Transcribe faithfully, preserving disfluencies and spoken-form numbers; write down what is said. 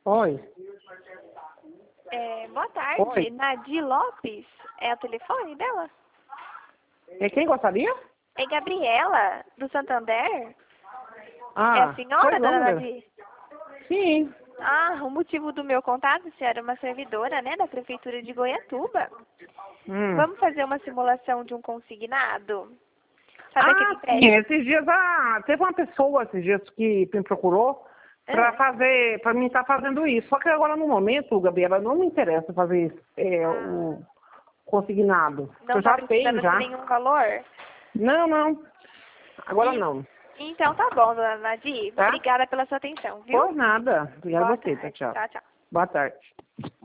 Oi. É, boa tarde, Oi. Nadir Lopes. É o telefone dela? É quem gostaria? É Gabriela, do Santander? Ah, É a senhora, pois dona não, né? Nadir? Sim. Ah, o motivo do meu contato, senhora, é uma servidora, né, da Prefeitura de Goiatuba. Hum. Vamos fazer uma simulação de um consignado? Sabe aquele Ah, sim, empréstimo? esses dias, ah, teve uma pessoa esses dias que me procurou para Ah, fazer, para mim estar fazendo isso. Só que agora no momento, Gabriela, não me interessa fazer é, o consignado. não Eu já está tenho precisando de já. nenhum valor? Não, não. Agora E, não. então tá bom, dona Nadir. Tá? Obrigada pela sua atenção, viu? Por nada. Obrigada a Boa você, tá? tarde. Tchau. Tchau, tchau. Boa tarde.